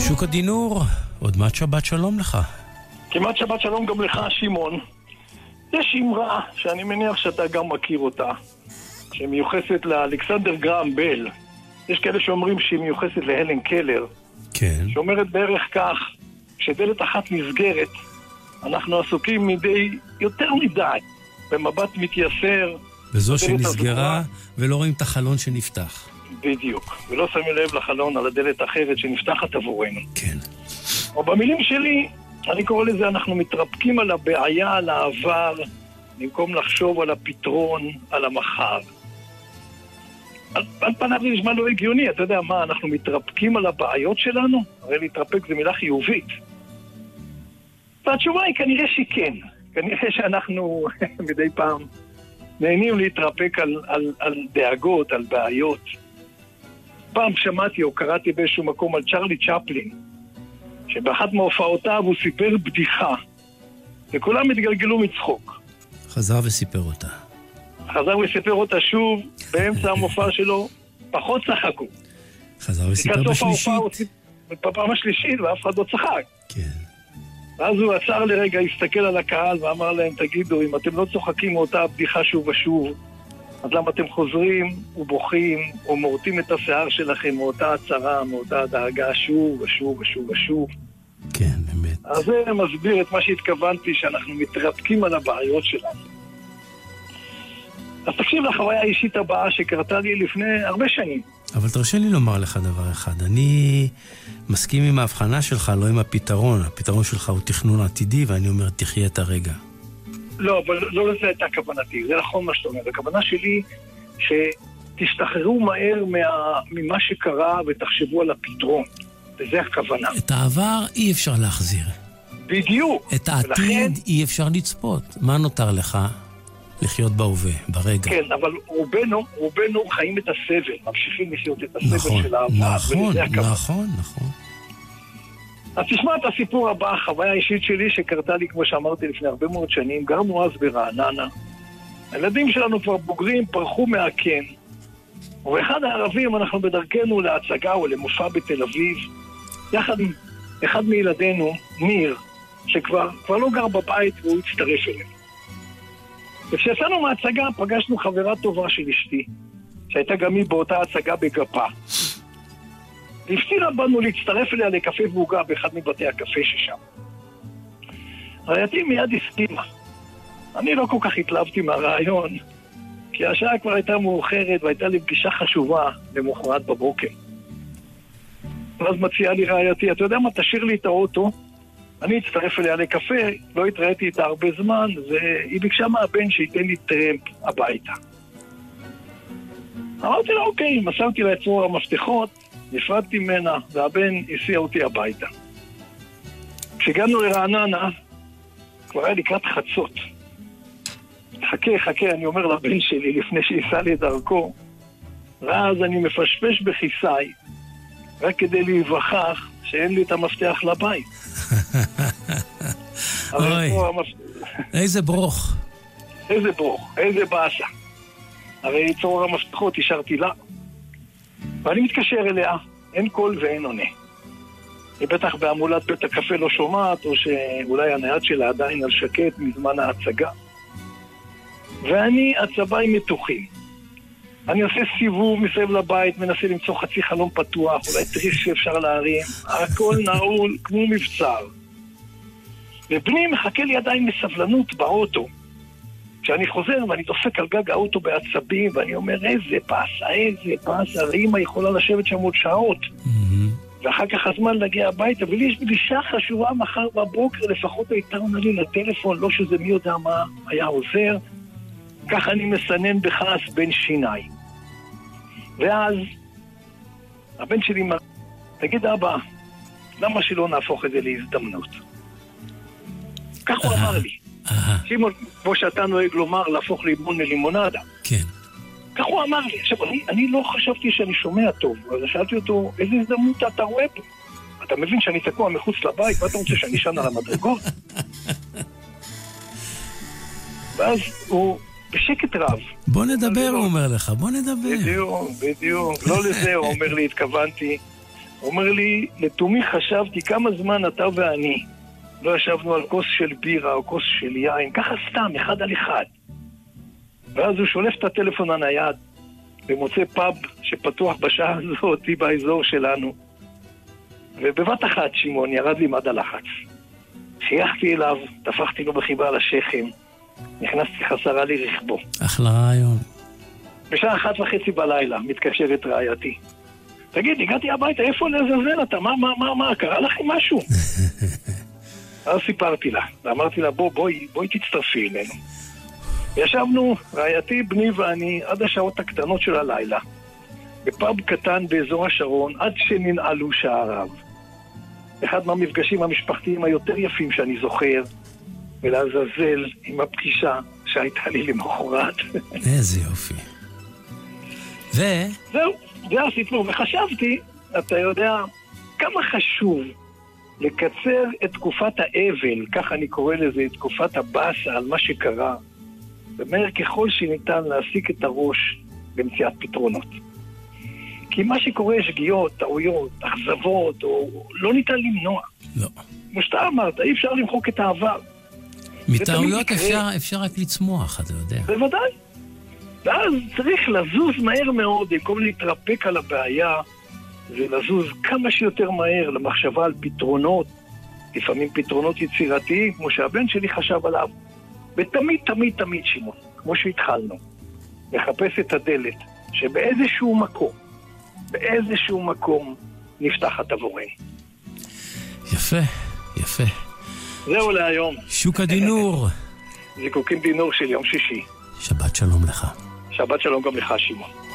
שוק הדינור, עוד מעט שבת שלום לך. כמעט שבת שלום גם לך, שמעון. יש אמרה שאני מניח שאתה גם מכיר אותה, שמיוחסת לאלכסנדר גרהם בל. יש כאלה שאומרים שהיא מיוחסת להלן קלר. כן. שאומרת בערך כך, כשדלת אחת נסגרת, אנחנו עסוקים יותר מדי, במבט מתייסר. וזו שנסגרה ולא רואים את החלון שנפתח. בדיוק, ולא שמים לב לחלון על הדלת אחרת שנפתחת עבורנו. כן. או במילים שלי, אני קורא לזה, אנחנו מתרפקים על הבעיה, על העבר, במקום לחשוב על הפתרון, על המחר. על פניו זה נשמע לא הגיוני, אתה יודע מה, אנחנו מתרפקים על הבעיות שלנו? הרי להתרפק זה מילה חיובית. והתשובה היא כנראה שכן. כנראה שאנחנו מדי פעם נהנים להתרפק על דאגות, על בעיות. פעם שמעתי או קראתי באיזשהו מקום על צ'רלי צ'פלין, שבאחת מהופעותיו הוא סיפר בדיחה, וכולם התגלגלו מצחוק. חזר וסיפר אותה. חזר וסיפר אותה שוב, באמצע המופע שלו, פחות צחקו. חזר וסיפר בשלישית. בפעם השלישית, ואף אחד לא צחק. כן. ואז הוא עצר לרגע, הסתכל על הקהל ואמר להם, תגידו, אם אתם לא צוחקים מאותה הבדיחה שוב ושוב, אז למה אתם חוזרים ובוכים או מורטים את השיער שלכם מאותה הצרה, מאותה דאגה שוב ושוב ושוב ושוב? כן, באמת. אז זה מסביר את מה שהתכוונתי, שאנחנו מתרפקים על הבעיות שלנו. אז תקשיב לחוויה האישית הבאה שקרתה לי לפני הרבה שנים. אבל תרשה לי לומר לך דבר אחד. אני מסכים עם ההבחנה שלך, לא עם הפתרון. הפתרון שלך הוא תכנון עתידי, ואני אומר, תחיה את הרגע. לא, אבל לא לזה הייתה כוונתי. זה נכון מה שאתה אומר. הכוונה שלי שתשתחררו מהר ממה שקרה ותחשבו על הפתרון. וזה הכוונה. את העבר אי אפשר להחזיר. בדיוק. את העתיד אי אפשר לצפות. מה נותר לך? לחיות בהווה, ברגע. כן, אבל רובנו חיים את הסבל, ממשיכים לחיות את הסבל של העבר. נכון. אז תשמע את הסיפור הבא, החוויה האישית שלי שקרתה לי, כמו שאמרתי, לפני הרבה מאוד שנים. גרנו אז ברעננה. הילדים שלנו כבר בוגרים, פרחו מהקן. ובאחד הערבים אנחנו בדרכנו להצגה או למופע בתל אביב, יחד עם אחד מילדינו, ניר, שכבר לא גר בבית והוא הצטרף אלינו. וכשיצאנו מההצגה פגשנו חברה טובה של אשתי, שהייתה גם היא באותה הצגה בגפה. והפצירה בנו להצטרף אליה לקפה ועוגה באחד מבתי הקפה ששם. רעייתי מיד הסכימה. אני לא כל כך התלהבתי מהרעיון, כי השעה כבר הייתה מאוחרת והייתה לי פגישה חשובה למחרת בבוקר. ואז מציעה לי רעייתי, אתה יודע מה, תשאיר לי את האוטו, אני אצטרף אליה לקפה, לא התראיתי איתה הרבה זמן, והיא ביקשה מהבן שייתן לי טרמפ הביתה. אמרתי לה, אוקיי, מסרתי לה את צרור המפתחות, נפרדתי ממנה, והבן הסיע אותי הביתה. כשהגענו לרעננה, כבר היה לקראת חצות. חכה, אני אומר לבן שלי, לפני שיסע לי את דרכו, ואז אני מפשפש בכיסאי, רק כדי להיווכח שאין לי את המפתח לבית. אוי, איזה ברוך. איזה באסה. הרי צרור המפתחות השארתי לה. ואני מתקשר אליה, אין קול ואין עונה. היא בטח בעמולת בית הקפה לא שומעת, או שאולי הנייד שלה עדיין על שקט מזמן ההצגה. ואני עצביי מתוחים. אני עושה סיבוב מסביב לבית, מנסה למצוא חצי חלום פתוח, אולי תריס שאפשר להרים, הכל נעול כמו מבצר. ובני מחכה לי עדיין בסבלנות באוטו. כשאני חוזר ואני דופק על גג האוטו בעצבים, ואני אומר, איזה פס, הרי אמא יכולה לשבת שם עוד שעות. ואחר כך הזמן להגיע הביתה, ולי יש פגישה חשובה מחר בבוקר, לפחות הייתה עונה לי לטלפון, לא שזה מי יודע מה היה עוזר. ככה אני מסנן בכעס בין שיניי. ואז הבן שלי אמר, תגיד אבא, למה שלא נהפוך את זה להזדמנות? כך הוא אמר לי. שימון, כמו שאתה נוהג לומר, להפוך לימון ללימונדה. כן. כך הוא אמר לי. עכשיו, אני לא חשבתי שאני שומע טוב, אז שאלתי אותו, איזה הזדמנות אתה רואה פה? אתה מבין שאני תקוע מחוץ לבית, ואתה רוצה שאני שן על המדרגות? ואז הוא בשקט רב. בוא נדבר, הוא אומר לך, בוא נדבר. בדיוק. לא לזה, הוא אומר לי, התכוונתי. הוא אומר לי, לתומי חשבתי כמה זמן אתה ואני לא ישבנו על כוס של בירה או כוס של יין, ככה סתם, אחד על אחד. ואז הוא שולף את הטלפון הנייד ומוצא פאב שפתוח בשעה הזאת באזור שלנו. ובבת אחת, שמעון, ירד לי מד הלחץ. חייכתי אליו, תפחתי לו בחיבה על השכם, נכנסתי חזרה לרכבו. אחלה רעיון. בשעה 1:30 בלילה מתקשרת רעייתי. תגיד, הגעתי הביתה, איפה לעזאזל אתה? מה, קרה לכם משהו? אז סיפרתי לה, ואמרתי לה, בואי תצטרפי אלינו. ישבנו, רעייתי, בני ואני, עד השעות הקטנות של הלילה, בפאב קטן באזור השרון, עד שננעלו שעריו. אחד מהמפגשים המשפחתיים היותר יפים שאני זוכר, ולעזאזל עם הפגישה שהייתה לי למחרת. איזה יופי. זהו, זה הסיפור. וחשבתי, אתה יודע, כמה חשוב לקצר את תקופת האבל, ככה אני קורא לזה, את תקופת הבאסה על מה שקרה, ומהר ככל שניתן להסיק את הראש במציאת פתרונות. כי מה שקורה, שגיאות, טעויות, אכזבות, או לא ניתן למנוע. לא. כמו שאתה אמרת, אי אפשר למחוק את העבר. מטעויות אפשר רק לצמוח, אתה יודע. בוודאי. ואז צריך לזוז מהר מאוד, במקום להתרפק על הבעיה, ולזוז כמה שיותר מהר למחשבה על פתרונות, לפעמים פתרונות יצירתיים, כמו שהבן שלי חשב עליו. ותמיד, תמיד, תמיד, שמעון, כמו שהתחלנו, לחפש את הדלת, שבאיזשהו מקום נפתחת עבורנו. יפה, יפה. זהו להיום. שוק הדינור. זיקוקים דינור של יום שישי. שבת שלום לך. שבת שלום גם לך, שמעון.